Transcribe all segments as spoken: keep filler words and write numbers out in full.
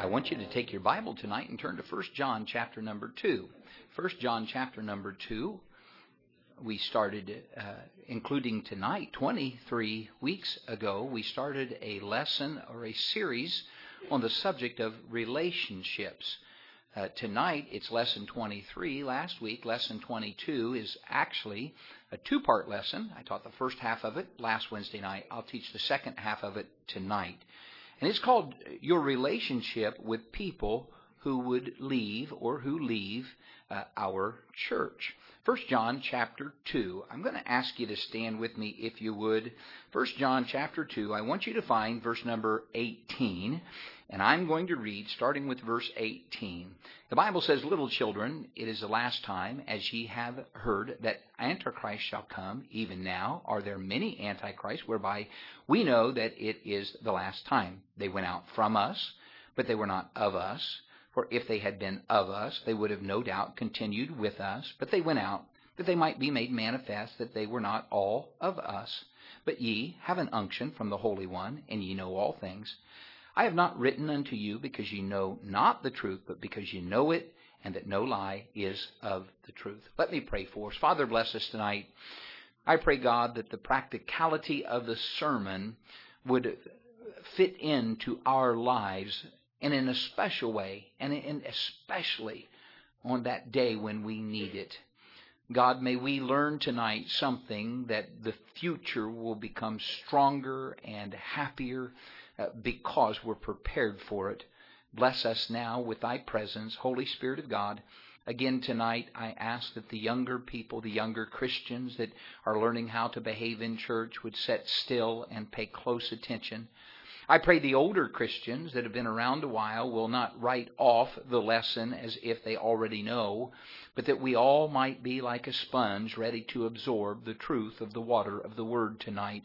want you to take your Bible tonight and turn to First John chapter number two. First John chapter number two. We started, uh, including tonight, twenty-three weeks ago, we started a lesson or a series on the subject of relationships. Uh, tonight, it's lesson twenty-three. Last week, lesson twenty-two is actually a two-part lesson. I taught the first half of it last Wednesday night. I'll teach the second half of it tonight. And it's called Your Relationship with People Who Would Leave or Who Leave uh, Our Church. First John chapter two. I'm going to ask you to stand with me if you would. First John chapter two. I want you to find verse number eighteen. And I'm going to read starting with verse eighteen. The Bible says, Little children, it is the last time, as ye have heard, that Antichrist shall come. Even now are there many Antichrists, whereby we know that it is the last time. They went out from us, but they were not of us. For if they had been of us, they would have no doubt continued with us. But they went out, that they might be made manifest that they were not all of us. But ye have an unction from the Holy One, and ye know all things. I have not written unto you because ye know not the truth, but because ye know it, and that no lie is of the truth. Let me pray for us. Father, bless us tonight. I pray, God, that the practicality of the sermon would fit into our lives and in a special way, and in especially on that day when we need it. God, may we learn tonight something that the future will become stronger and happier uh, because we're prepared for it. Bless us now with thy presence, Holy Spirit of God. Again tonight, I ask that the younger people, the younger Christians that are learning how to behave in church would sit still and pay close attention. I pray the older Christians that have been around a while will not write off the lesson as if they already know, but that we all might be like a sponge ready to absorb the truth of the water of the Word tonight.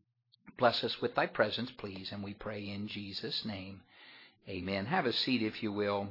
Bless us with thy presence, please, and we pray in Jesus' name. Amen. Have a seat, if you will.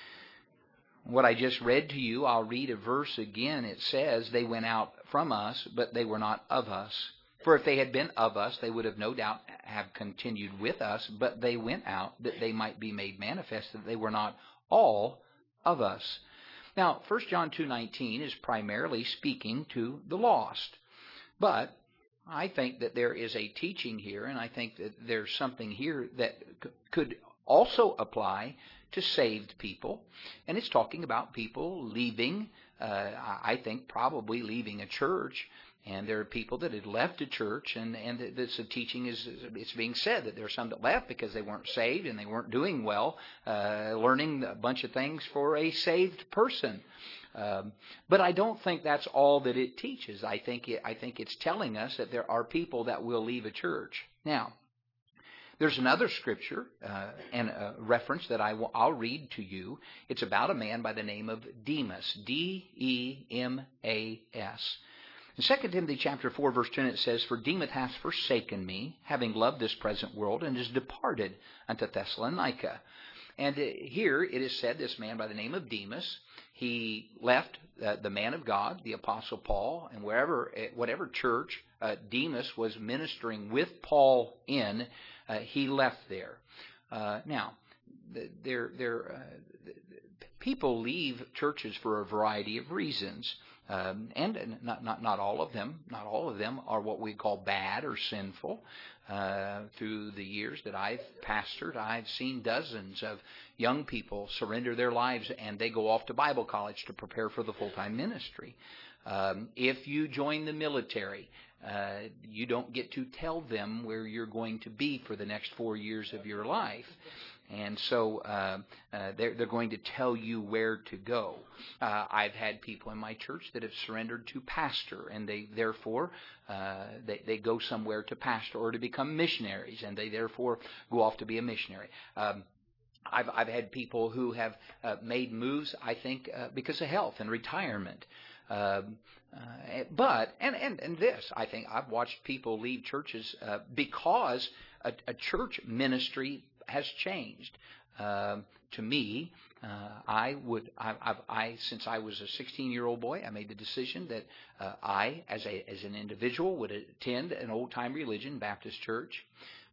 What I just read to you, I'll read a verse again. It says, they went out from us, but they were not of us. For if they had been of us, they would have no doubt have continued with us, but they went out that they might be made manifest that they were not all of us. Now, First John two nineteen is primarily speaking to the lost. But I think that there is a teaching here, and I think that there's something here that c- could also apply to saved people. And it's talking about people leaving, uh, I think probably leaving a church. And there are people that had left a church, and, and this teaching is it's being said that there are some that left because they weren't saved and they weren't doing well, uh, learning a bunch of things for a saved person. Um, but I don't think that's all that it teaches. I think it, I think it's telling us that there are people that will leave a church. Now, there's another scripture uh, and a reference that I will, I'll read to you. It's about a man by the name of Demas, D E M A S. In Second Timothy chapter four, verse ten, it says, For Demas hath forsaken me, having loved this present world, and is departed unto Thessalonica. And uh, here it is said, this man by the name of Demas, he left uh, the man of God, the Apostle Paul, and wherever, whatever church uh, Demas was ministering with Paul in, uh, he left there. Uh, now, there, there, uh, people leave churches for a variety of reasons. Um, and not, not not all of them, not all of them are what we call bad or sinful. Uh, through the years that I've pastored, I've seen dozens of young people surrender their lives, and they go off to Bible college to prepare for the full-time ministry. Um, if you join the military, uh, you don't get to tell them where you're going to be for the next four years of your life. And so uh, uh, they're, they're going to tell you where to go. Uh, I've had people in my church that have surrendered to pastor, and they therefore uh, they, they go somewhere to pastor or to become missionaries, and they therefore go off to be a missionary. Um, I've, I've had people who have uh, made moves, I think, uh, because of health and retirement. Um, uh, but, and, and, and this, I think, I've watched people leave churches uh, because a, a church ministry has changed. Uh, to me, uh, I would, I, I've, I, since I was a sixteen-year-old boy, I made the decision that uh, I, as a as an individual, would attend an old-time religion, Baptist church.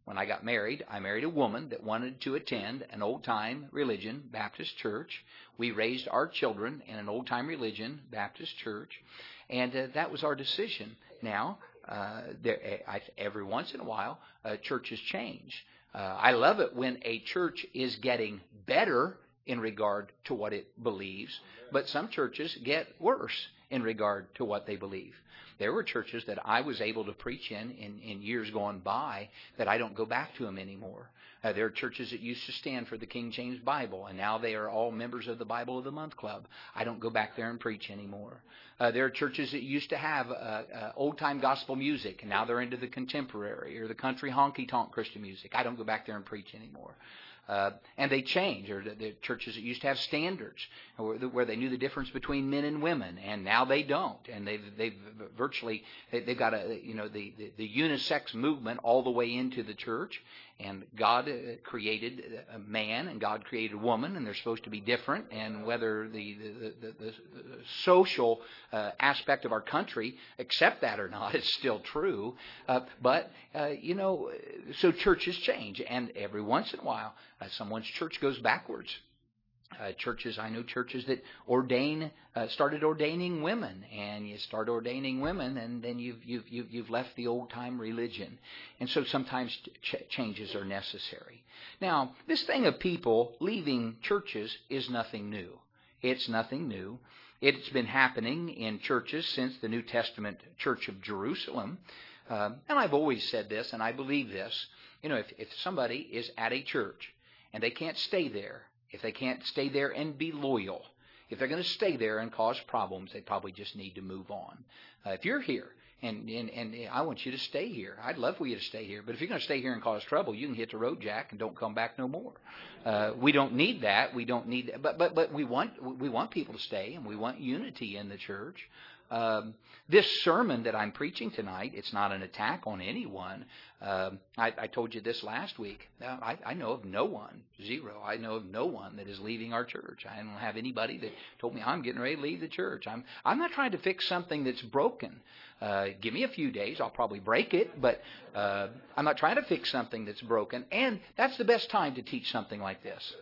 when I got married, I married a woman that wanted to attend an old-time religion Baptist church. We raised our children in an old-time religion Baptist church, and uh, that was our decision. Now, uh, there, I, every once in a while, uh, churches change. Uh, I love it when a church is getting better in regard to what it believes, but some churches get worse in regard to what they believe. There were churches that I was able to preach in, in in years gone by that I don't go back to them anymore. Uh, there are churches that used to stand for the King James Bible, and now they are all members of the Bible of the Month Club. I don't go back there and preach anymore. Uh, there are churches that used to have uh, uh, old-time gospel music, and now they're into the contemporary or the country honky-tonk Christian music. I don't go back there and preach anymore. Uh, and they change. Or the, the churches that used to have standards where, where they knew the difference between men and women, and now they don't. And they've they've virtually they've got a you know the, the, the unisex movement all the way into the church. And God created a man, and God created a woman, and they're supposed to be different. And whether the the, the, the, the social uh, aspect of our country accept that or not, it's still true. Uh, but uh, you know, so churches change, and every once in a while, uh, someone's church goes backwards. Uh, churches, I know churches that ordain, uh, started ordaining women, and you start ordaining women, and then you've you've you've, you've left the old time religion, and so sometimes ch- changes are necessary. Now, this thing of people leaving churches is nothing new. It's nothing new. It's been happening in churches since the New Testament Church of Jerusalem, um, and I've always said this, and I believe this. You know, if if somebody is at a church and they can't stay there. If they can't stay there and be loyal, if they're going to stay there and cause problems, they probably just need to move on. Uh, if you're here, and, and, and I want you to stay here, I'd love for you to stay here. But if you're going to stay here and cause trouble, you can hit the road, Jack, and don't come back no more. Uh, we don't need that. We don't need that. But, but, but we want we want people to stay, and we want unity in the church. Um, this sermon that I'm preaching tonight, it's not an attack on anyone. Um, I, I told you this last week. I, I know of no one, zero. I know of no one that is leaving our church. I don't have anybody that told me I'm getting ready to leave the church. I'm I'm not trying to fix something that's broken. Uh, give me a few days, I'll probably break it, but uh, I'm not trying to fix something that's broken. And that's the best time to teach something like this.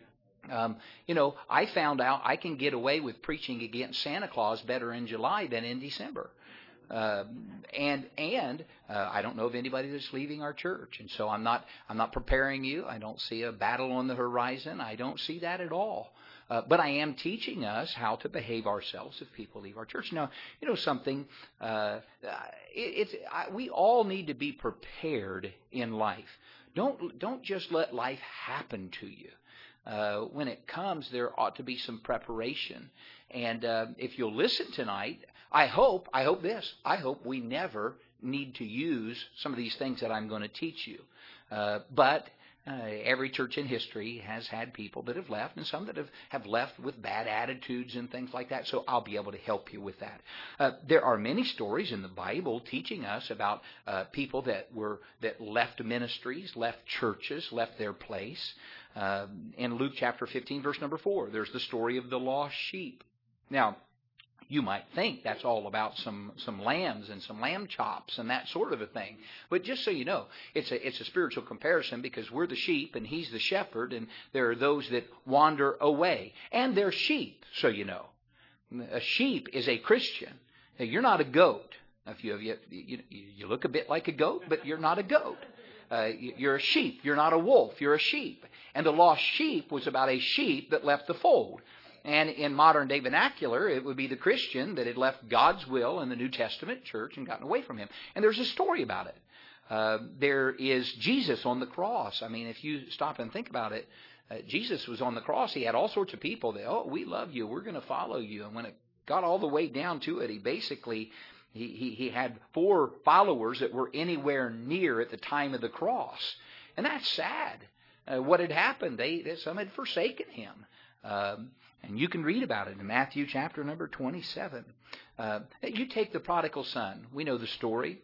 Um, you know, I found out I can get away with preaching against Santa Claus better in July than in December. Uh, and and uh, I don't know of anybody that's leaving our church, and so I'm not I'm not preparing you. I don't see a battle on the horizon. I don't see that at all. Uh, but I am teaching us how to behave ourselves if people leave our church. Now, you know something. Uh, it, it's I, we all need to be prepared in life. Don't don't just let life happen to you. Uh, when it comes, there ought to be some preparation. And uh, if you'll listen tonight, I hope, I hope this, I hope we never need to use some of these things that I'm going to teach you. Uh, but uh, every church in history has had people that have left, and some that have, have left with bad attitudes and things like that. So I'll be able to help you with that. Uh, there are many stories in the Bible teaching us about uh, people that were that left ministries, left churches, left their place. Uh, in Luke chapter fifteen, verse number four, there's the story of the lost sheep. Now, you might think that's all about some, some lambs and some lamb chops and that sort of a thing. But just so you know, it's a, it's a spiritual comparison because we're the sheep and he's the shepherd, and there are those that wander away. And they're sheep, so you know. A sheep is a Christian. Now, you're not a goat. Now, if you, you, you, you look a bit like a goat, but you're not a goat. Uh, you're a sheep. You're not a wolf. You're a sheep. And the lost sheep was about a sheep that left the fold. And in modern day vernacular, it would be the Christian that had left God's will in the New Testament church and gotten away from him. And there's a story about it. Uh, there is Jesus on the cross. I mean, if you stop and think about it, uh, Jesus was on the cross. He had all sorts of people that, oh, we love you. We're going to follow you. And when it got all the way down to it, he basically... He, he, he had four followers that were anywhere near at the time of the cross. And that's sad. Uh, what had happened? They, they some had forsaken him. Um, and you can read about it in Matthew chapter number twenty-seven. Uh, you take the prodigal son. We know the story.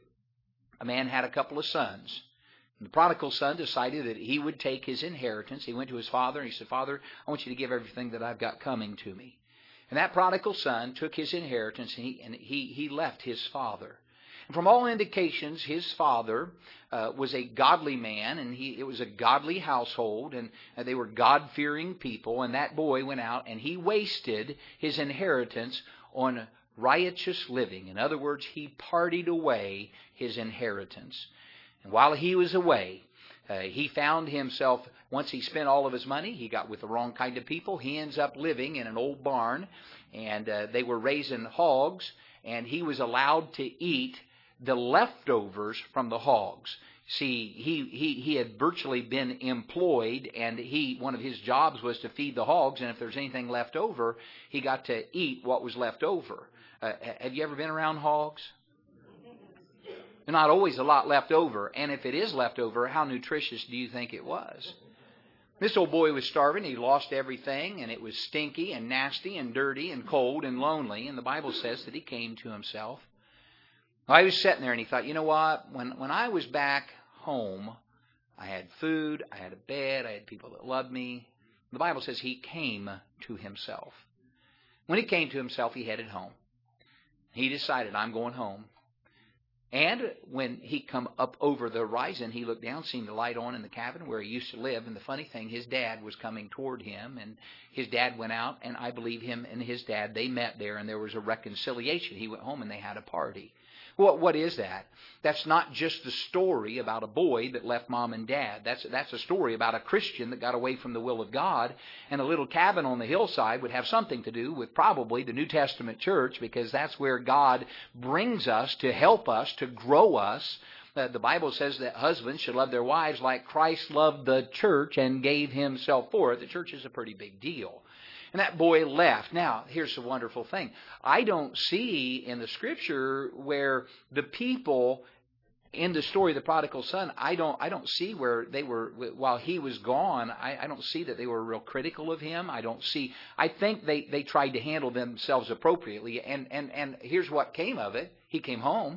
A man had a couple of sons. And the prodigal son decided that he would take his inheritance. He went to his father and he said, Father, I want you to give everything that I've got coming to me. And that prodigal son took his inheritance and he, and he, he left his father. From all indications, his father uh, was a godly man, and he it was a godly household, and uh, they were God-fearing people. And that boy went out and he wasted his inheritance on riotous living. In other words, he partied away his inheritance. And while he was away, uh, he found himself, once he spent all of his money, he got with the wrong kind of people. He ends up living in an old barn, and uh, they were raising hogs, and he was allowed to eat the leftovers from the hogs. See, he, he, he had virtually been employed, and he one of his jobs was to feed the hogs, and if there's anything left over, he got to eat what was left over. Uh, have you ever been around hogs? There's not always a lot left over, and if it is left over, how nutritious do you think it was? This old boy was starving. He lost everything, and it was stinky and nasty and dirty and cold and lonely, and the Bible says that he came to himself. I was sitting there and he thought, you know what, when when I was back home, I had food, I had a bed, I had people that loved me. The Bible says he came to himself. When he came to himself, he headed home. He decided, I'm going home. And when he come up over the horizon, he looked down, seen the light on in the cabin where he used to live. And the funny thing, his dad was coming toward him, and his dad went out, and I believe him and his dad, they met there, and there was a reconciliation. He went home and they had a party. Well, what is that? That's not just the story about a boy that left mom and dad. That's that's a story about a Christian that got away from the will of God. And a little cabin on the hillside would have something to do with probably the New Testament church, because that's where God brings us to help us, to grow us. Uh, the Bible says that husbands should love their wives like Christ loved the church and gave himself for it. The church is a pretty big deal. And that boy left. Now, here's the wonderful thing. I don't see in the Scripture where the people in the story of the prodigal son, I don't I don't see where they were, while he was gone, I, I don't see that they were real critical of him. I don't see, I think they, they tried to handle themselves appropriately. And, and, and here's what came of it. He came home.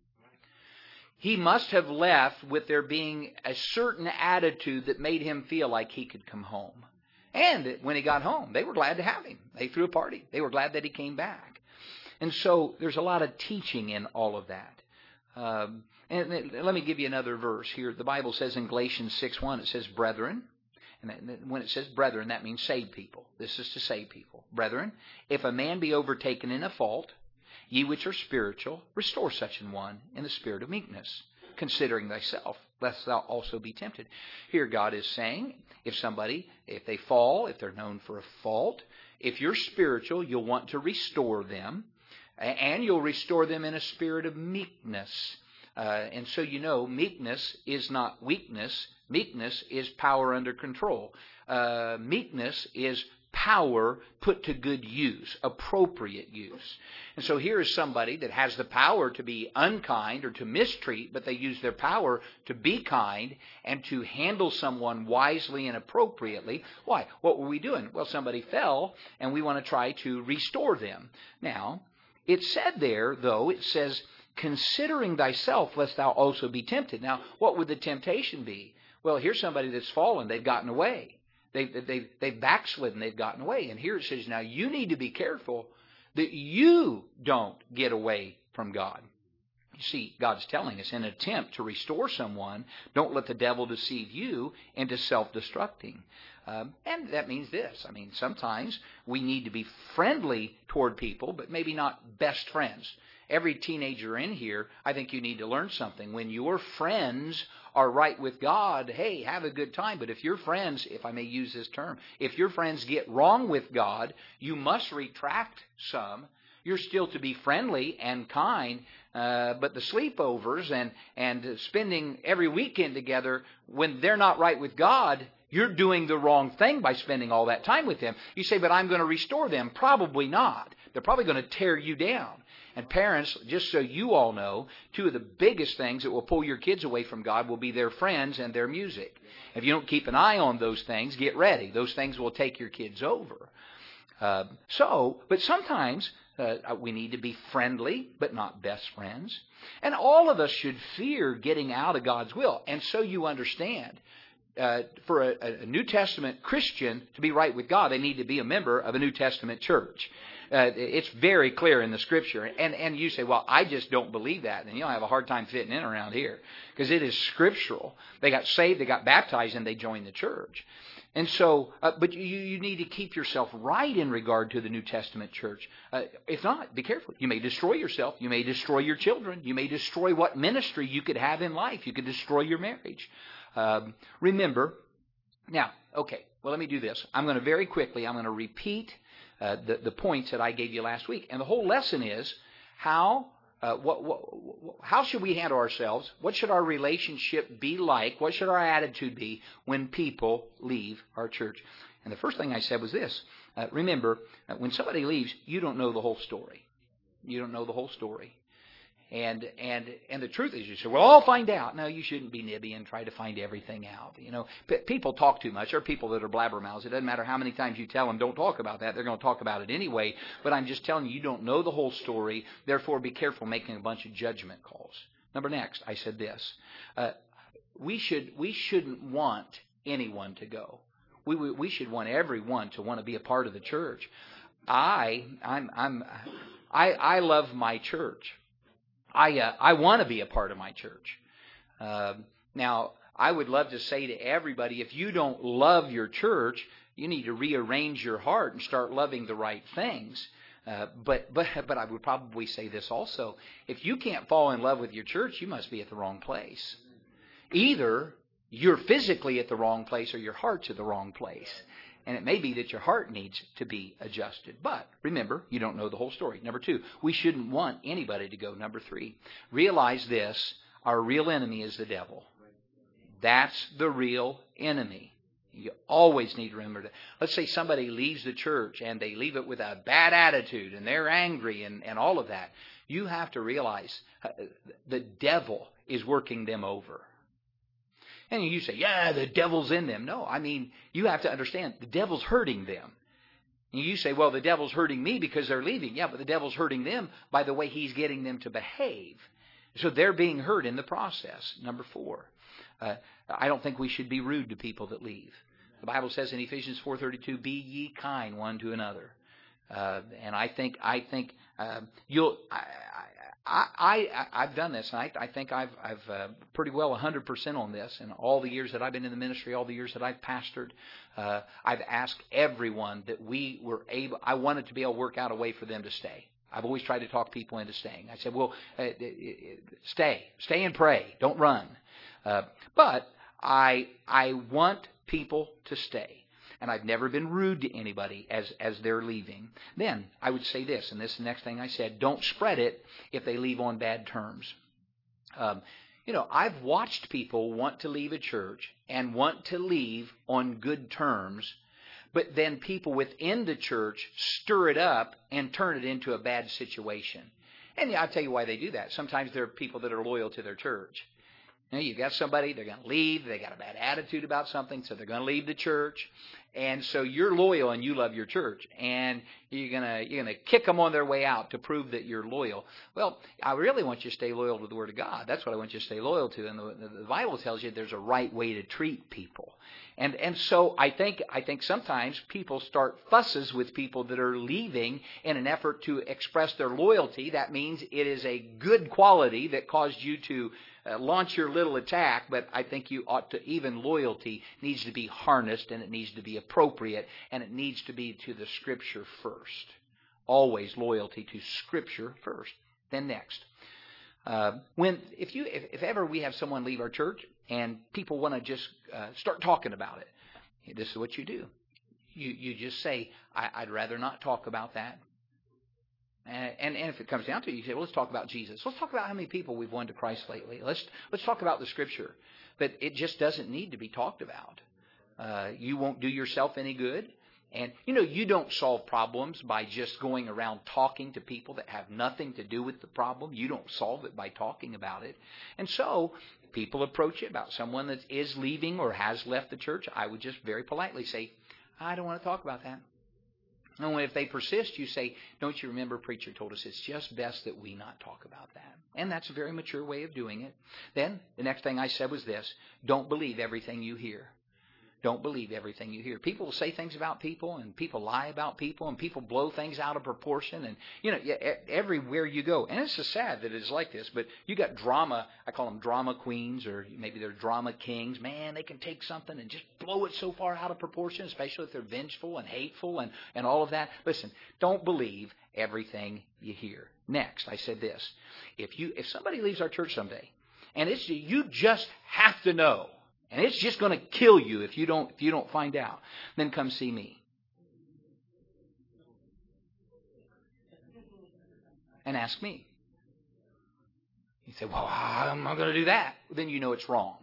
He must have left with there being a certain attitude that made him feel like he could come home. And when he got home, they were glad to have him. They threw a party. They were glad that he came back. And so there's a lot of teaching in all of that. Um, and let me give you another verse here. The Bible says in Galatians six one, it says, brethren. And when it says brethren, that means saved people. This is to save people. Brethren, if a man be overtaken in a fault, ye which are spiritual, restore such an one in the spirit of meekness, considering thyself, lest thou also be tempted. Here God is saying, if somebody, if they fall, if they're known for a fault, if you're spiritual, you'll want to restore them, and you'll restore them in a spirit of meekness. Uh, and so you know, meekness is not weakness. Meekness is power under control. Uh, meekness is power put to good use, appropriate use. And so here is somebody that has the power to be unkind or to mistreat, but they use their power to be kind and to handle someone wisely and appropriately. Why? What were we doing? Well, somebody fell, and we want to try to restore them. Now, it said there, though, it says, considering thyself, lest thou also be tempted. Now, what would the temptation be? Well, here's somebody that's fallen. They've gotten away. They've, they've, they've backslidden. They've gotten away. And here it says, now you need to be careful that you don't get away from God. You see, God's telling us in an attempt to restore someone, don't let the devil deceive you into self-destructing. Um, and that means this. I mean, sometimes we need to be friendly toward people, but maybe not best friends. Every teenager in here, I think you need to learn something. When your friends are right with God, hey, have a good time. But if your friends, if I may use this term, if your friends get wrong with God, you must retract some. You're still to be friendly and kind, uh, but the sleepovers and, and spending every weekend together, when they're not right with God, you're doing the wrong thing by spending all that time with them. You say, but I'm going to restore them. Probably not. They're probably going to tear you down. And parents, just so you all know, two of the biggest things that will pull your kids away from God will be their friends and their music. If you don't keep an eye on those things, get ready. Those things will take your kids over. Uh, so, but sometimes uh, we need to be friendly, but not best friends. And all of us should fear getting out of God's will. And so you understand, uh, for a, a New Testament Christian to be right with God, they need to be a member of a New Testament church. Uh, it's very clear in the Scripture. And and you say, well, I just don't believe that. And you'll have a hard time fitting in around here because it is scriptural. They got saved, they got baptized, and they joined the church. And so, uh, but you, you need to keep yourself right in regard to the New Testament church. Uh, if not, be careful. You may destroy yourself. You may destroy your children. You may destroy what ministry you could have in life. You could destroy your marriage. Um, remember, now, okay, well, let me do this. I'm going to very quickly, I'm going to repeat uh, the, the points that I gave you last week. And the whole lesson is how Uh, what, what, how should we handle ourselves? What should our relationship be like? What should our attitude be when people leave our church? And the first thing I said was this. Uh, remember, uh, when somebody leaves, you don't know the whole story. You don't know the whole story. And and and the truth is, you say, well, I'll find out. No, you shouldn't be nibby and try to find everything out. You know, P- people talk too much. There are people that are blabbermouths. It doesn't matter how many times you tell them, don't talk about that. They're going to talk about it anyway. But I'm just telling you, you don't know the whole story. Therefore, be careful making a bunch of judgment calls. Number next, I said this. Uh, we should we shouldn't want anyone to go. We, we we should want everyone to want to be a part of the church. I I'm I'm I I love my church. I uh, I want to be a part of my church. Uh, now, I would love to say to everybody, if you don't love your church, you need to rearrange your heart and start loving the right things. Uh, but but but I would probably say this also: if you can't fall in love with your church, you must be at the wrong place. Either you're physically at the wrong place, or your heart's at the wrong place. And it may be that your heart needs to be adjusted. But remember, you don't know the whole story. Number two, we shouldn't want anybody to go. Number three, realize this. Our real enemy is the devil. That's the real enemy. You always need to remember that. Let's say somebody leaves the church and they leave it with a bad attitude and they're angry and, and all of that. You have to realize uh, the devil is working them over. And you say, yeah, the devil's in them. No, I mean, you have to understand, the devil's hurting them. And you say, well, the devil's hurting me because they're leaving. Yeah, but the devil's hurting them by the way he's getting them to behave. So they're being hurt in the process. Number four, uh, I don't think we should be rude to people that leave. The Bible says in Ephesians four thirty-two, be ye kind one to another. Uh, and I think I think uh, you'll. I, I, I, I've done this, and I, I think I've, I've uh, pretty well one hundred percent on this. In all the years that I've been in the ministry, all the years that I've pastored, uh, I've asked everyone that we were able, I wanted to be able to work out a way for them to stay. I've always tried to talk people into staying. I said, well, uh, stay. Stay and pray. Don't run. Uh, but I, I want people to stay. And I've never been rude to anybody as, as they're leaving. Then I would say this, and this is the next thing I said, don't spread it if they leave on bad terms. Um, you know, I've watched people want to leave a church and want to leave on good terms, but then people within the church stir it up and turn it into a bad situation. And yeah, I'll tell you why they do that. Sometimes there are people that are loyal to their church. You know, you've got somebody, they're going to leave, they got a bad attitude about something, so they're going to leave the church. And so you're loyal and you love your church, and you're going to you're going to kick them on their way out to prove that you're loyal. Well, I really want you to stay loyal to the Word of God. That's what I want you to stay loyal to. And the, the Bible tells you there's a right way to treat people. And and so I think I think sometimes people start fusses with people that are leaving in an effort to express their loyalty. That means it is a good quality that caused you to Uh, launch your little attack, but I think you ought to, even loyalty needs to be harnessed, and it needs to be appropriate, and it needs to be to the Scripture first. Always loyalty to Scripture first. Then next, uh, when if you if, if ever we have someone leave our church and people want to just uh, start talking about it, this is what you do. You you just say, I, I'd rather not talk about that. And, and if it comes down to it, you say, well, let's talk about Jesus. Let's talk about how many people we've won to Christ lately. Let's let's talk about the Scripture. But it just doesn't need to be talked about. Uh, you won't do yourself any good. And, you know, you don't solve problems by just going around talking to people that have nothing to do with the problem. You don't solve it by talking about it. And so people approach it about someone that is leaving or has left the church. I would just very politely say, I don't want to talk about that. And if they persist, you say, don't you remember, preacher told us it's just best that we not talk about that. And that's a very mature way of doing it. Then the next thing I said was this: don't believe everything you hear. Don't believe everything you hear. People will say things about people, and people lie about people, and people blow things out of proportion. And, you know, everywhere you go. And it's so sad that it's like this, but you got drama, I call them drama queens, or maybe they're drama kings. Man, they can take something and just blow it so far out of proportion, especially if they're vengeful and hateful and, and all of that. Listen, don't believe everything you hear. Next, I said this. If you if somebody leaves our church someday, and it's you just have to know, and it's just going to kill you if you don't if you don't find out, then come see me. And ask me. You say, well, I'm not going to do that. Then you know it's wrong.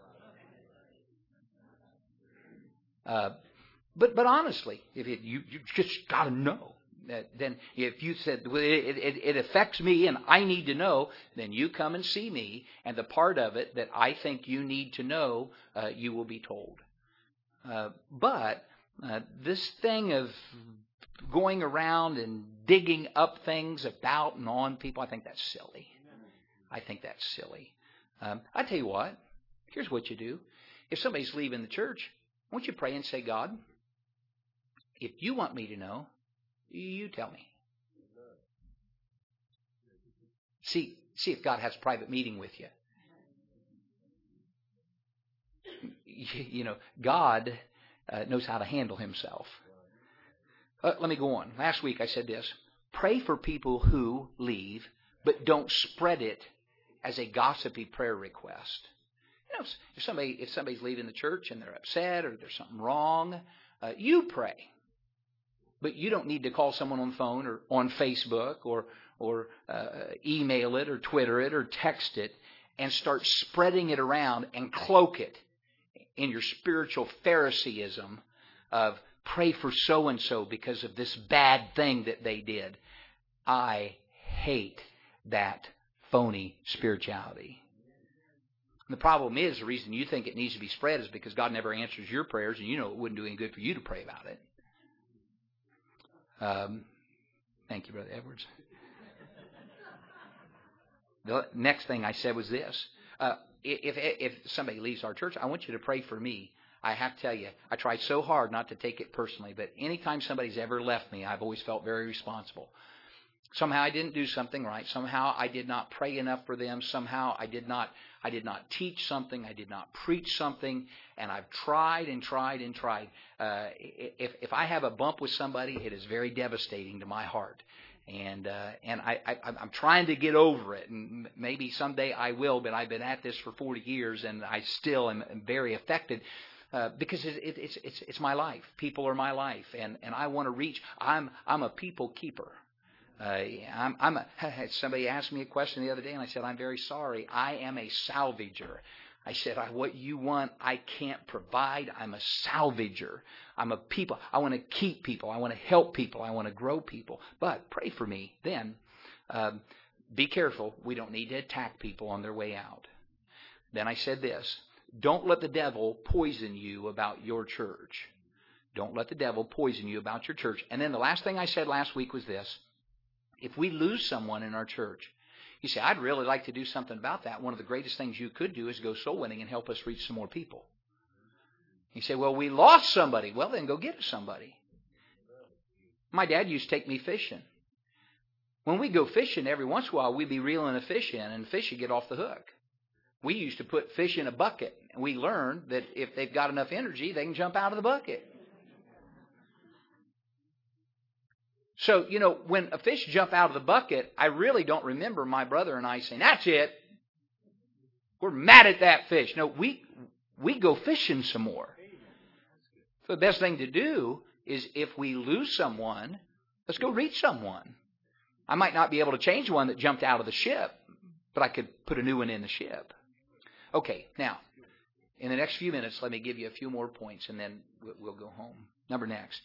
Uh, but but honestly, if it, you you just got to know. That then if you said, well, it, it, it affects me and I need to know, then you come and see me, and the part of it that I think you need to know, uh, you will be told. Uh, but uh, this thing of going around and digging up things about and on people, I think that's silly. I think that's silly. Um, I tell you what, here's what you do. If somebody's leaving the church, won't you pray and say, God, if you want me to know, you tell me. See, see if God has a private meeting with you. You know, God uh, knows how to handle himself. Uh, let me go on. Last week I said this. Pray for people who leave, but don't spread it as a gossipy prayer request. You know, if somebody if somebody's leaving the church and they're upset or there's something wrong, uh, you pray. But you don't need to call someone on the phone or on Facebook or or uh, email it or Twitter it or text it and start spreading it around and cloak it in your spiritual Phariseeism of pray for so-and-so because of this bad thing that they did. I hate that phony spirituality. And the problem is, the reason you think it needs to be spread is because God never answers your prayers, and you know it wouldn't do any good for you to pray about it. Um, thank you, Brother Edwards. The next thing I said was this. Uh, if, if somebody leaves our church, I want you to pray for me. I have to tell you, I tried so hard not to take it personally, but anytime somebody's ever left me, I've always felt very responsible. Somehow I didn't do something right. Somehow I did not pray enough for them. Somehow I did not I did not teach something. I did not preach something. And I've tried and tried and tried. Uh, if if I have a bump with somebody, it is very devastating to my heart. And uh, and I, I I'm trying to get over it. And maybe someday I will. But I've been at this for forty years, and I still am very affected. Uh, because it, it, it's it's it's my life. People are my life, and, and I want to reach. I'm I'm a people keeper. Uh, I'm, I'm a, somebody asked me a question the other day, and I said, I'm very sorry. I am a salvager. I said, I, what you want, I can't provide. I'm a salvager. I'm a people. I want to keep people. I want to help people. I want to grow people. But pray for me. Then um, be careful. We don't need to attack people on their way out. Then I said this. Don't let the devil poison you about your church. Don't let the devil poison you about your church. And then the last thing I said last week was this. If we lose someone in our church, you say, I'd really like to do something about that. One of the greatest things you could do is go soul winning and help us reach some more people. You say, well, we lost somebody. Well, then go get somebody. My dad used to take me fishing. When we go fishing, every once in a while, we'd be reeling a fish in, and the fish would get off the hook. We used to put fish in a bucket. And we learned that if they've got enough energy, they can jump out of the bucket. So, you know, when a fish jump out of the bucket, I really don't remember my brother and I saying, that's it. We're mad at that fish. No, we we go fishing some more. So the best thing to do is if we lose someone, let's go reach someone. I might not be able to change one that jumped out of the ship, but I could put a new one in the ship. Okay, now, in the next few minutes, let me give you a few more points, and then we'll go home. Number next.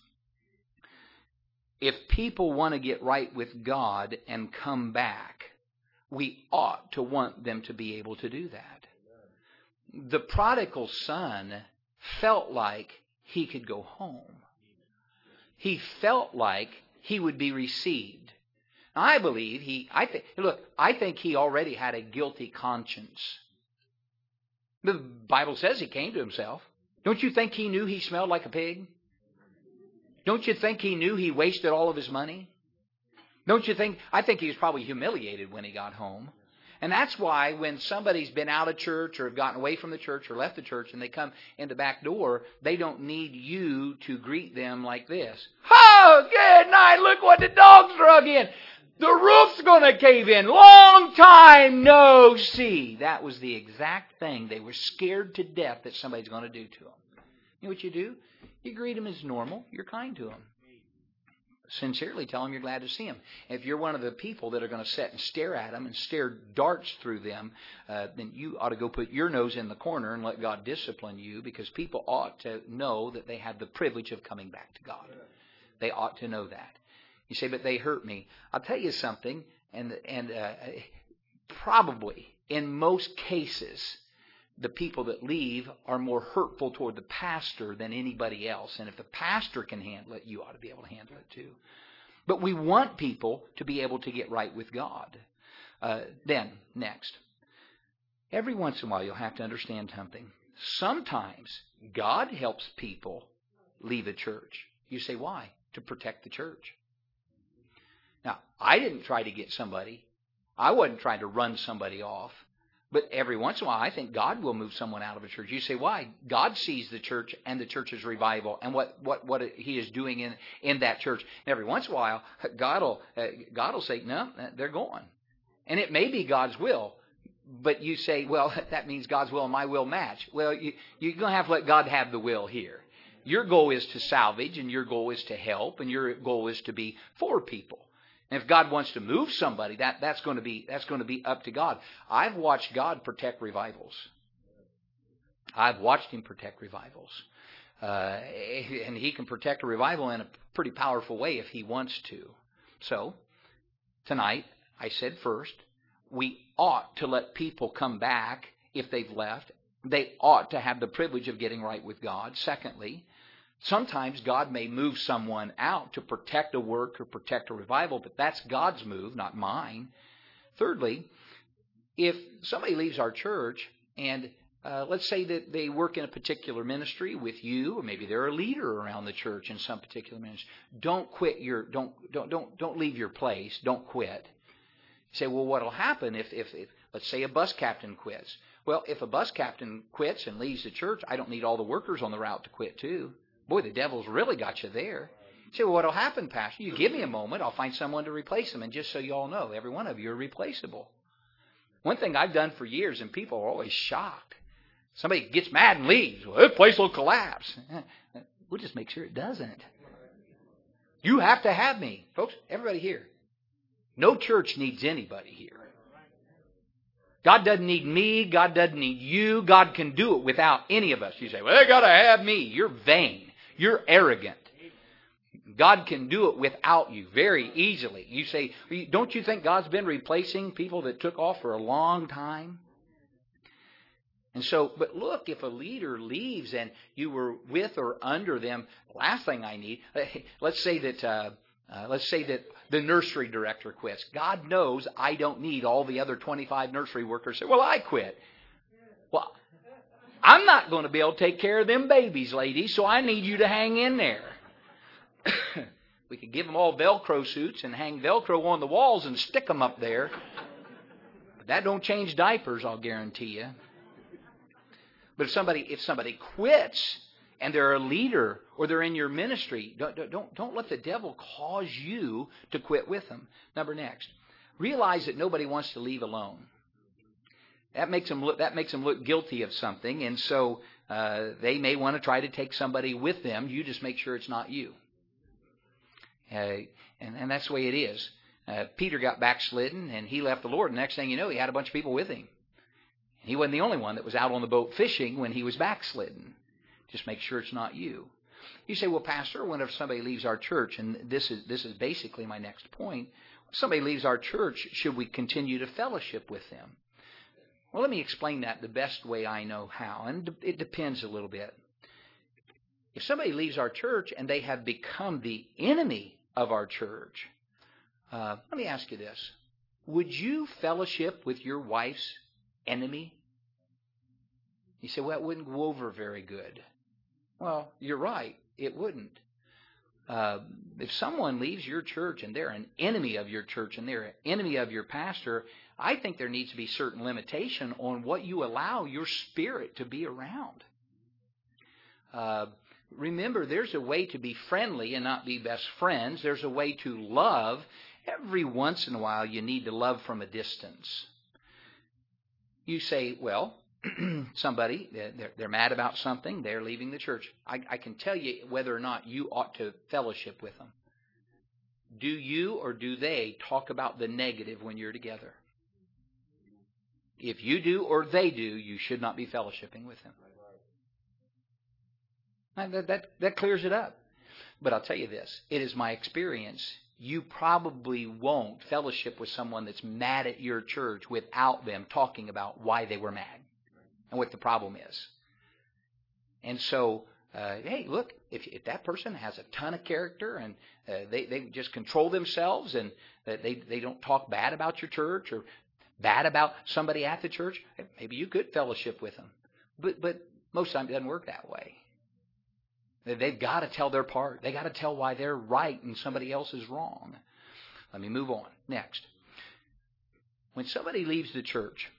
If people want to get right with God and come back, we ought to want them to be able to do that. The prodigal son felt like he could go home. He felt like he would be received. Now, I believe he, I think, look, I think he already had a guilty conscience. The Bible says he came to himself. Don't you think he knew he smelled like a pig? Don't you think he knew he wasted all of his money? Don't you think? I think he was probably humiliated when he got home. And that's why when somebody's been out of church or have gotten away from the church or left the church and they come in the back door, they don't need you to greet them like this. Oh, good night. Look what the dog's drug in. The roof's going to cave in. Long time no see. That was the exact thing. They were scared to death that somebody's going to do to them. You know what you do? You greet them as normal. You're kind to them. Sincerely tell them you're glad to see them. If you're one of the people that are going to sit and stare at them and stare darts through them, uh, then you ought to go put your nose in the corner and let God discipline you, because people ought to know that they have the privilege of coming back to God. They ought to know that. You say, but they hurt me. I'll tell you something, and and uh, probably in most cases, the people that leave are more hurtful toward the pastor than anybody else. And if the pastor can handle it, you ought to be able to handle it too. But we want people to be able to get right with God. Uh, then, next. Every once in a while, you'll have to understand something. Sometimes God helps people leave a church. You say, why? To protect the church. Now, I didn't try to get somebody. I wasn't trying to run somebody off. But every once in a while, I think God will move someone out of a church. You say, why? God sees the church and the church's revival and what, what, what He is doing in, in that church. And every once in a while, God will, uh, God will say, no, they're going. And it may be God's will. But you say, well, that means God's will and my will match. Well, you, you're going to have to let God have the will here. Your goal is to salvage, and your goal is to help, and your goal is to be for people. And if God wants to move somebody, that, that's going to be that's going to be up to God. I've watched God protect revivals. I've watched Him protect revivals. Uh, and He can protect a revival in a pretty powerful way if He wants to. So, tonight, I said first, we ought to let people come back if they've left. They ought to have the privilege of getting right with God. Secondly, sometimes God may move someone out to protect a work or protect a revival, but that's God's move, not mine. Thirdly, if somebody leaves our church and uh, let's say that they work in a particular ministry with you, or maybe they're a leader around the church in some particular ministry, don't quit your don't don't don't don't leave your place. Don't quit. You say, well, what'll happen if, if if let's say a bus captain quits? Well, if a bus captain quits and leaves the church, I don't need all the workers on the route to quit too. Boy, the devil's really got you there. You say, well, what'll happen, Pastor? You give me a moment, I'll find someone to replace them. And just so you all know, every one of you are replaceable. One thing I've done for years, and people are always shocked. Somebody gets mad and leaves. Well, this place will collapse. We'll just make sure it doesn't. You have to have me. Folks, everybody here. No church needs anybody here. God doesn't need me. God doesn't need you. God can do it without any of us. You say, well, they got to have me. You're vain. You're arrogant. God can do it without you very easily. You say, don't you think God's been replacing people that took off for a long time? And so, but look, if a leader leaves and you were with or under them, the last thing I need, let's say that, uh, uh, let's say that the nursery director quits. God knows I don't need all the other twenty-five nursery workers say, well, I quit. Well, I'm not going to be able to take care of them babies, ladies, so I need you to hang in there. We could give them all Velcro suits and hang Velcro on the walls and stick them up there. But that don't change diapers, I'll guarantee you. But if somebody if somebody quits and they're a leader or they're in your ministry, don't don't don't let the devil cause you to quit with them. Number next, realize that nobody wants to leave alone. That makes them look that makes them look guilty of something, and so uh, they may want to try to take somebody with them. You just make sure it's not you. Uh, and, and that's the way it is. Uh, Peter got backslidden, and he left the Lord. And the next thing you know, he had a bunch of people with him. He wasn't the only one that was out on the boat fishing when he was backslidden. Just make sure it's not you. You say, well, Pastor, whenever somebody leaves our church, and this is this is basically my next point, if somebody leaves our church, should we continue to fellowship with them? Well, let me explain that the best way I know how, and it depends a little bit. If somebody leaves our church and they have become the enemy of our church, uh, let me ask you this. Would you fellowship with your wife's enemy? You say, well, it wouldn't go over very good. Well, you're right. It wouldn't. Uh, if someone leaves your church and they're an enemy of your church and they're an enemy of your pastor, I think there needs to be certain limitation on what you allow your spirit to be around. Uh, remember, there's a way to be friendly and not be best friends. There's a way to love. Every once in a while, you need to love from a distance. You say, well, somebody, they're, they're mad about something, they're leaving the church. I, I can tell you whether or not you ought to fellowship with them. Do you or do they talk about the negative when you're together? If you do or they do, you should not be fellowshipping with them. That, that, that clears it up. But I'll tell you this, it is my experience, you probably won't fellowship with someone that's mad at your church without them talking about why they were mad and what the problem is. And so, uh, hey, look, if, if that person has a ton of character and uh, they, they just control themselves and uh, they, they don't talk bad about your church or bad about somebody at the church, maybe you could fellowship with them. But, but most of the time it doesn't work that way. They've got to tell their part. They've got to tell why they're right and somebody else is wrong. Let me move on. Next. When somebody leaves the church,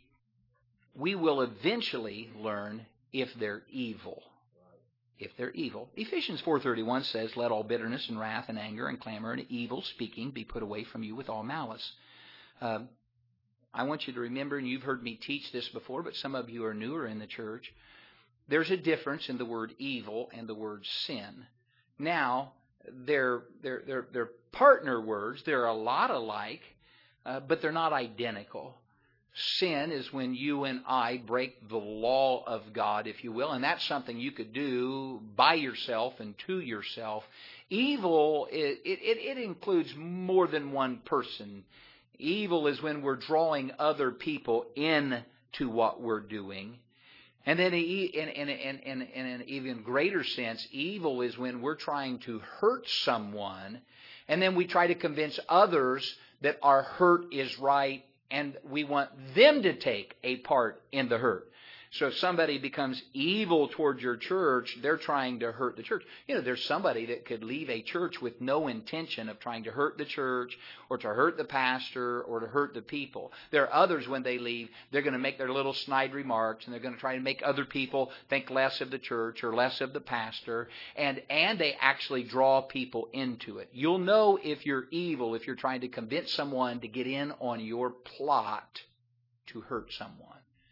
we will eventually learn if they're evil. If they're evil. Ephesians four thirty-one says, let all bitterness and wrath and anger and clamor and evil speaking be put away from you with all malice. Uh, I want you to remember, and you've heard me teach this before, but some of you are newer in the church, there's a difference in the word evil and the word sin. Now, they're, they're, they're, they're partner words. They're a lot alike, uh, but they're not identical. Sin is when you and I break the law of God, if you will, and that's something you could do by yourself and to yourself. Evil, it, it, it includes more than one person. Evil is when we're drawing other people into what we're doing. And then in, in, in, in, in an even greater sense, evil is when we're trying to hurt someone, and then we try to convince others that our hurt is right, and we want them to take a part in the hurt. So if somebody becomes evil toward your church, they're trying to hurt the church. You know, there's somebody that could leave a church with no intention of trying to hurt the church or to hurt the pastor or to hurt the people. There are others, when they leave, they're going to make their little snide remarks, and they're going to try to make other people think less of the church or less of the pastor, and, and they actually draw people into it. You'll know if you're evil if you're trying to convince someone to get in on your plot to hurt someone.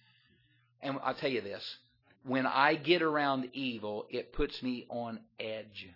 And I'll tell you this, when I get around evil, it puts me on edge.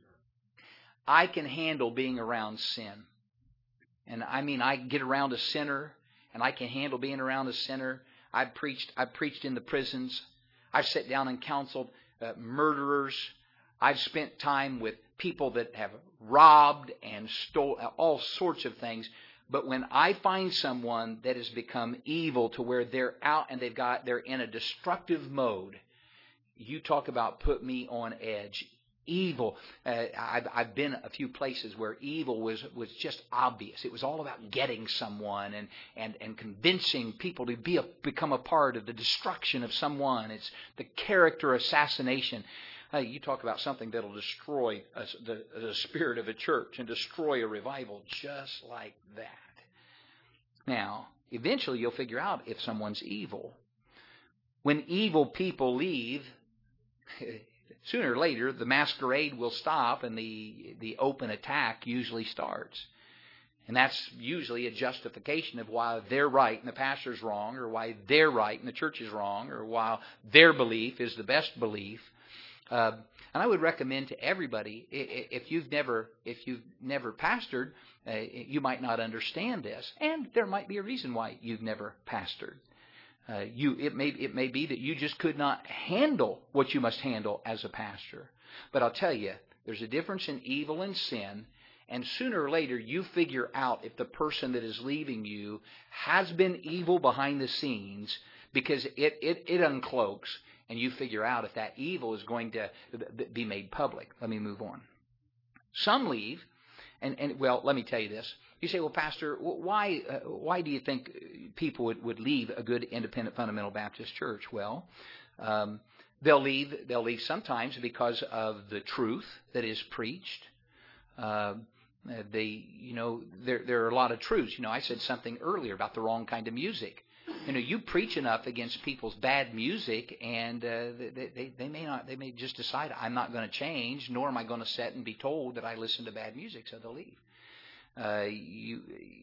I can handle being around sin. And I mean, I get around a sinner, and I can handle being around a sinner. I've preached, I've preached in the prisons. I've sat down and counseled uh, murderers. I've spent time with people that have robbed and stole, all sorts of things. But when I find someone that has become evil to where they're out and they've got they're in a destructive mode, you talk about put me on edge. Evil. Uh, I've, I've been a few places where evil was, was just obvious. It was all about getting someone and, and, and convincing people to be a, become a part of the destruction of someone. It's the character assassination. Uh, you talk about something that will destroy a, the, the spirit of a church and destroy a revival just like that. Now, eventually you'll figure out if someone's evil. When evil people leave, sooner or later the masquerade will stop and the, the open attack usually starts. And that's usually a justification of why they're right and the pastor's wrong, or why they're right and the church is wrong, or why their belief is the best belief. Uh, and I would recommend to everybody, if you've never if you've never pastored, uh, you might not understand this, and there might be a reason why you've never pastored. Uh, you it may it may be that you just could not handle what you must handle as a pastor. But I'll tell you, there's a difference in evil and sin, and sooner or later you figure out if the person that is leaving you has been evil behind the scenes, because it it, it uncloaks. And you figure out if that evil is going to be made public. Let me move on. Some leave, and, and well, let me tell you this. You say, well, Pastor, why uh, why do you think people would, would leave a good independent fundamental Baptist church? Well, um, they'll leave. They'll leave sometimes because of the truth that is preached. Uh, they, you know, there there are a lot of truths. You know, I said something earlier about the wrong kind of music. You know, you preach enough against people's bad music, and uh, they, they they may not. They may just decide, I'm not going to change, nor am I going to sit and be told that I listen to bad music, so they'll leave. Uh, you,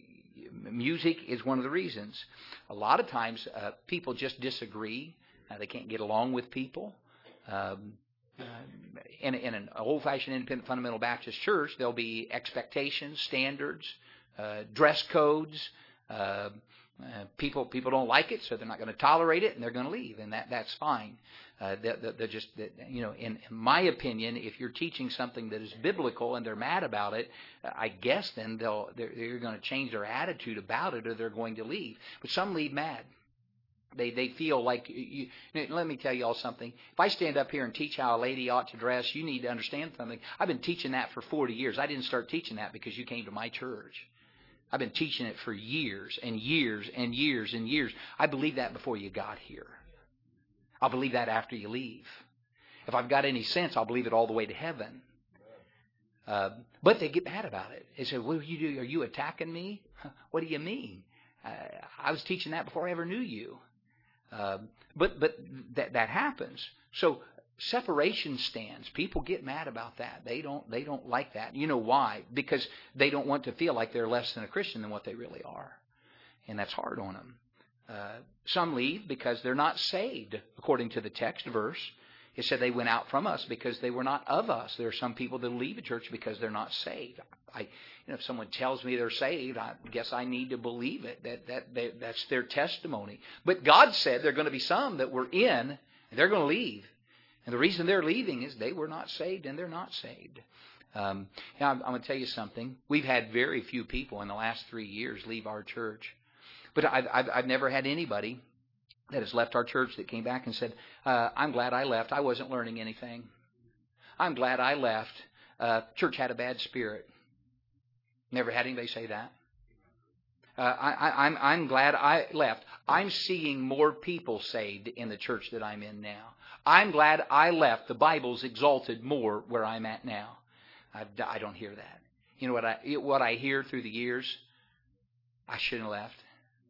music is one of the reasons. A lot of times, uh, people just disagree. Uh, they can't get along with people. Um, uh, in, in an old-fashioned independent fundamental Baptist church, there'll be expectations, standards, uh, dress codes. Uh, Uh, people people don't like it, so they're not going to tolerate it, and they're going to leave, and that that's fine. Uh, they're, they're just, you know, in, in my opinion, if you're teaching something that is biblical and they're mad about it, I guess then they'll they're, they're going to change their attitude about it, or they're going to leave. But some leave mad. They they feel like you, you. Let me tell you all something. If I stand up here and teach how a lady ought to dress, you need to understand something. I've been teaching that for forty years. I didn't start teaching that because you came to my church. I've been teaching it for years and years and years and years. I believe that before you got here. I'll believe that after you leave. If I've got any sense, I'll believe it all the way to heaven. Uh, but they get mad about it. They say, what do you do? Are you attacking me? What do you mean? Uh, I was teaching that before I ever knew you. Uh, but but that that happens. So separation stands. People get mad about that. They don't they don't like that. You know why? Because they don't want to feel like they're less than a Christian than what they really are. And that's hard on them. Uh, some leave because they're not saved, according to the text verse. It said they went out from us because they were not of us. There are some people that leave a church because they're not saved. I, you know, if someone tells me they're saved, I guess I need to believe it. That that they, that's their testimony. But God said there are going to be some that were in, and they're going to leave. And the reason they're leaving is they were not saved, and they're not saved. Um, now, I'm, I'm going to tell you something. We've had very few people in the last three years leave our church. But I've, I've, I've never had anybody that has left our church that came back and said, uh, I'm glad I left. I wasn't learning anything. I'm glad I left. Uh, church had a bad spirit. Never had anybody say that. Uh, I, I, I'm, I'm glad I left. I'm seeing more people saved in the church that I'm in now. I'm glad I left. The Bible's exalted more where I'm at now. I, I don't hear that. You know what I what I hear through the years? I shouldn't have left.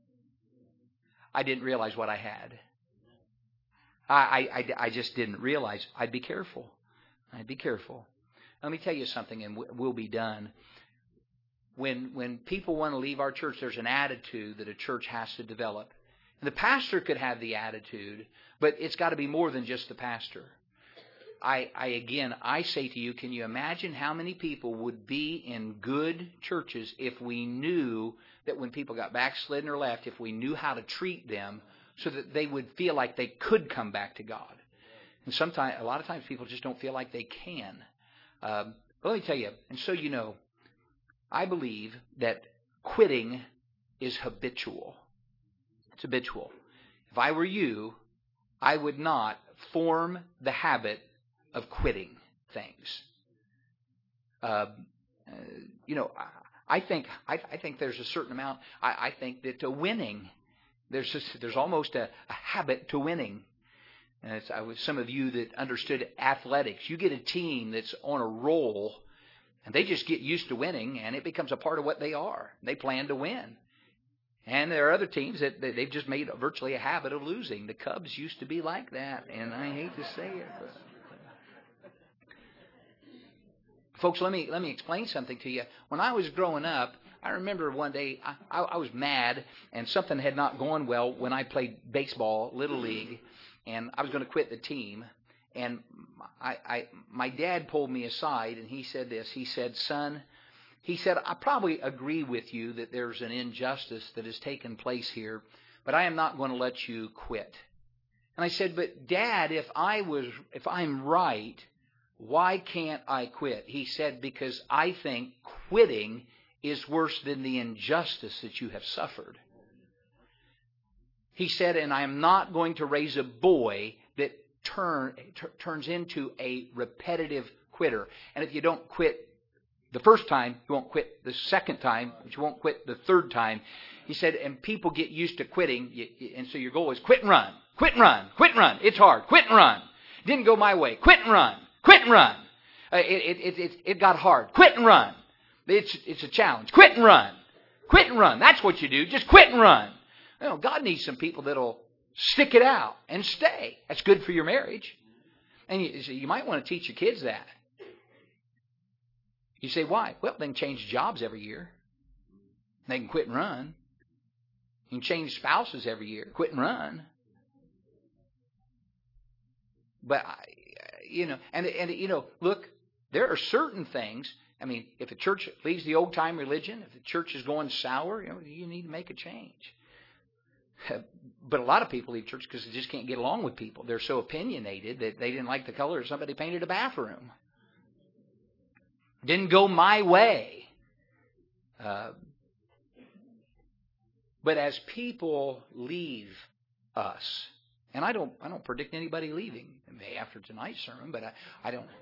I didn't realize what I had. I, I, I just didn't realize. I'd be careful. I'd be careful. Let me tell you something, and we'll be done. When when people want to leave our church, there's an attitude that a church has to develop. And the pastor could have the attitude, but it's got to be more than just the pastor. I, I again, I say to you, can you imagine how many people would be in good churches if we knew that when people got backslidden or left, if we knew how to treat them so that they would feel like they could come back to God? And sometimes, a lot of times, people just don't feel like they can. Um, but let me tell you, and so you know, I believe that quitting is habitual. It's habitual. If I were you, I would not form the habit of quitting things. Uh, uh, you know, I, I think I, I think there's a certain amount. I, I think that to winning, there's just, there's almost a, a habit to winning. And it's, I was, some of you that understood athletics, you get a team that's on a roll, and they just get used to winning, and it becomes a part of what they are. They plan to win. And there are other teams that they've just made virtually a habit of losing. The Cubs used to be like that, and I hate to say it. But folks, let me let me explain something to you. When I was growing up, I remember one day I, I, I was mad, and something had not gone well when I played baseball, Little League, and I was going to quit the team. And I, I, my dad pulled me aside, and he said this. He said, son, he said, I probably agree with you that there's an injustice that has taken place here, but I am not going to let you quit. And I said, but Dad, if I was, if I'm right, why can't I quit? He said, because I think quitting is worse than the injustice that you have suffered. He said, and I am not going to raise a boy that turn t- turns into a repetitive quitter. And if you don't quit the first time, you won't quit the second time, but you won't quit the third time. He said, and people get used to quitting, and so your goal is quit and run, quit and run, quit and run. It's hard, quit and run. Didn't go my way. Quit and run. Quit and run. Uh, it, it, it, it got hard. Quit and run. It's, it's a challenge. Quit and run. Quit and run. That's what you do. Just quit and run. You know, God needs some people that'll stick it out and stay. That's good for your marriage. And you, so you might want to teach your kids that. You say, why? Well, they can change jobs every year. They can quit and run. You can change spouses every year. Quit and run. But, you know, and, and you know, look, there are certain things. I mean, if a church leaves the old-time religion, if the church is going sour, you know, you need to make a change. But a lot of people leave church because they just can't get along with people. They're so opinionated that they didn't like the color of somebody painted a bathroom. Didn't go my way. Uh, but as people leave us, and I don't, I don't predict anybody leaving after tonight's sermon, but I, I don't.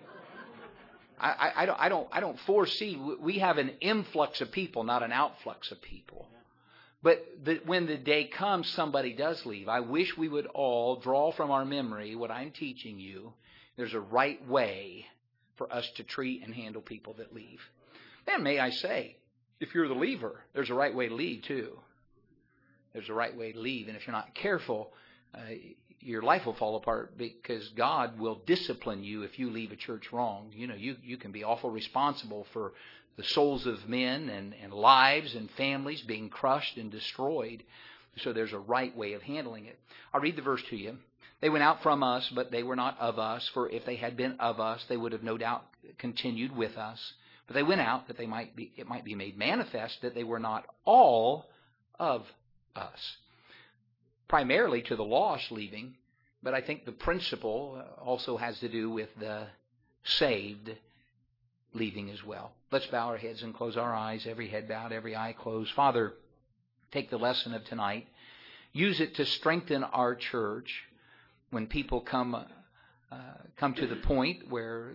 I, I, don't, I, don't, I don't foresee. We have an influx of people, not an outflux of people. But the, when the day comes, somebody does leave. I wish we would all draw from our memory what I'm teaching you. There's a right way for us to treat and handle people that leave. And may I say, if you're the leaver, there's a right way to leave too. There's a right way to leave. And if you're not careful, uh, your life will fall apart because God will discipline you if you leave a church wrong. You know, you, you can be awful responsible for the souls of men and, and lives and families being crushed and destroyed. So there's a right way of handling it. I'll read the verse to you. They went out from us, but they were not of us. For if they had been of us, they would have no doubt continued with us. But they went out that they might be, it might be made manifest that they were not all of us. Primarily to the lost leaving, but I think the principle also has to do with the saved leaving as well. Let's bow our heads and close our eyes, every head bowed, every eye closed. Father, take the lesson of tonight. Use it to strengthen our church when people come uh, come to the point where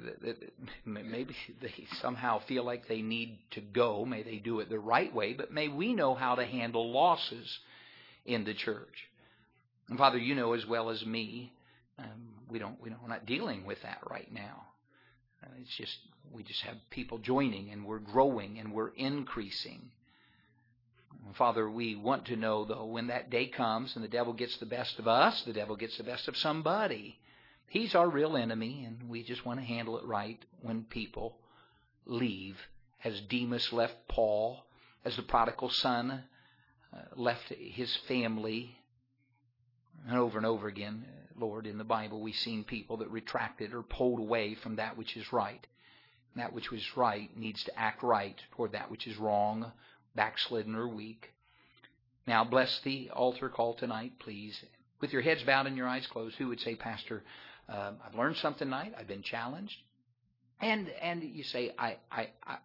maybe they somehow feel like they need to go. May they do it the right way, but may we know how to handle losses in the church. And Father, you know as well as me, um, we don't, we don't, we're not dealing with that right now. Uh, it's just, we just have people joining and we're growing and we're increasing. Father, we want to know, though, when that day comes and the devil gets the best of us, the devil gets the best of somebody. He's our real enemy, and we just want to handle it right when people leave. As Demas left Paul, as the prodigal son uh, left his family. And over and over again, Lord, in the Bible, we've seen people that retracted or pulled away from that which is right. And that which was right needs to act right toward that which is wrong, backslidden, or weak. Now, bless the altar call tonight, please. With your heads bowed and your eyes closed, who would say, Pastor, uh, I've learned something tonight. I've been challenged. And and you say, I I I,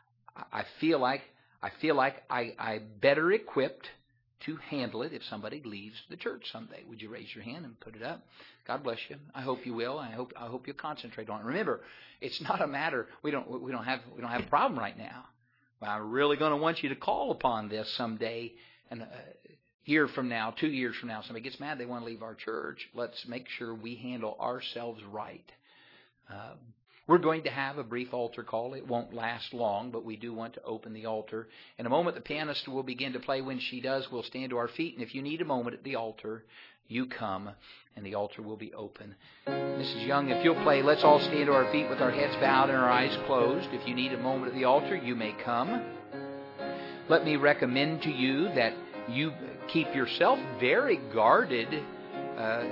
I feel like I feel like I, I'm better equipped to handle it if somebody leaves the church someday. Would you raise your hand and put it up? God bless you. I hope you will. I hope I hope you'll concentrate on it. Remember, it's not a matter we don't we don't have we don't have a problem right now. But I'm really going to want you to call upon this someday, and a year from now, two years from now, somebody gets mad they want to leave our church. Let's make sure we handle ourselves right. Um, We're going to have a brief altar call. It won't last long, but we do want to open the altar. In a moment, the pianist will begin to play. When she does, we'll stand to our feet. And if you need a moment at the altar, you come, and the altar will be open. Missus Young, if you'll play, let's all stand to our feet with our heads bowed and our eyes closed. If you need a moment at the altar, you may come. Let me recommend to you that you keep yourself very guarded. Uh,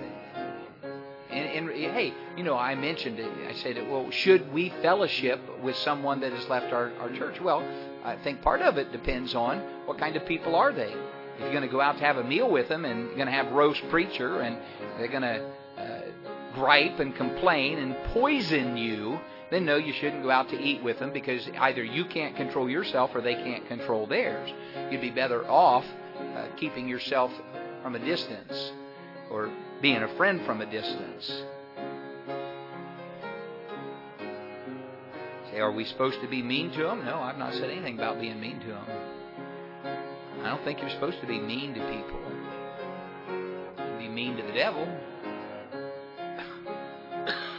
And, and hey, you know, I mentioned it. I said, well, should we fellowship with someone that has left our, our church? Well, I think part of it depends on what kind of people are they. If you're going to go out to have a meal with them and you're going to have roast preacher and they're going to uh, gripe and complain and poison you, then no, you shouldn't go out to eat with them because either you can't control yourself or they can't control theirs. You'd be better off uh, keeping yourself from a distance or being a friend from a distance. Say, are we supposed to be mean to them? No, I've not said anything about being mean to them. I don't think you're supposed to be mean to people. You be mean to the devil.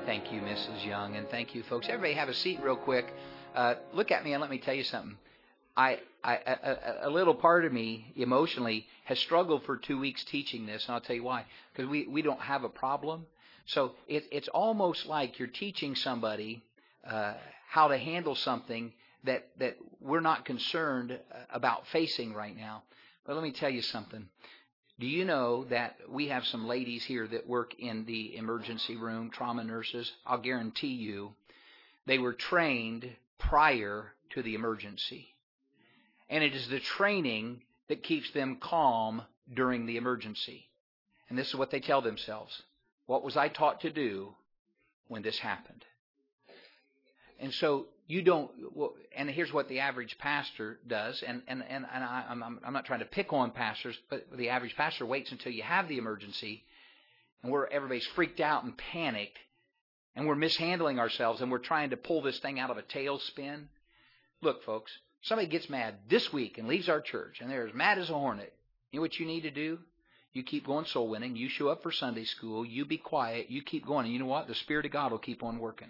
Thank you, Missus Young, and thank you, folks. Everybody have a seat real quick. Uh, look at me and let me tell you something. I, I, a, a little part of me emotionally has struggled for two weeks teaching this, and I'll tell you why. Because we, we don't have a problem. So it, it's almost like you're teaching somebody uh, how to handle something that, that we're not concerned about facing right now. But let me tell you something. Do you know that we have some ladies here that work in the emergency room, trauma nurses? I'll guarantee you they were trained prior to the emergency. And it is the training that keeps them calm during the emergency. And this is what they tell themselves. What was I taught to do when this happened? And so you don't, well, and here's what the average pastor does, and, and, and, and I, I'm, I'm not trying to pick on pastors, but the average pastor waits until you have the emergency, and we're everybody's freaked out and panicked, and we're mishandling ourselves, and we're trying to pull this thing out of a tailspin. Look, folks, somebody gets mad this week and leaves our church, and they're as mad as a hornet. You know what you need to do? You keep going soul winning. You show up for Sunday school. You be quiet. You keep going. And you know what? The Spirit of God will keep on working.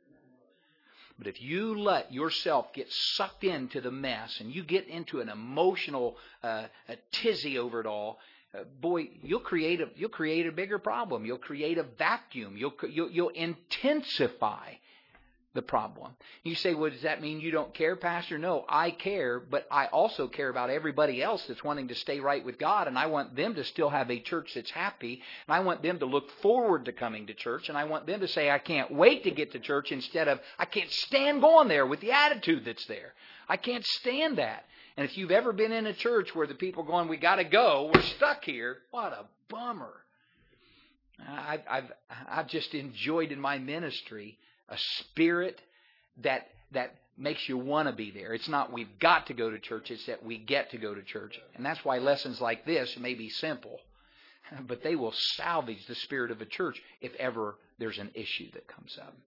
But if you let yourself get sucked into the mess and you get into an emotional uh, a tizzy over it all, uh, boy, you'll create a you'll create a bigger problem. You'll create a vacuum. You'll you'll, you'll intensify the problem. You say, well, does that mean you don't care, Pastor? No, I care, but I also care about everybody else that's wanting to stay right with God, and I want them to still have a church that's happy, and I want them to look forward to coming to church, and I want them to say, I can't wait to get to church, instead of, I can't stand going there with the attitude that's there. I can't stand that. And if you've ever been in a church where the people are going, we got to go, we're stuck here, what a bummer. I've, I've, I've just enjoyed in my ministry a spirit that that makes you want to be there. It's not we've got to go to church, it's that we get to go to church. And that's why lessons like this may be simple, but they will salvage the spirit of a church if ever there's an issue that comes up.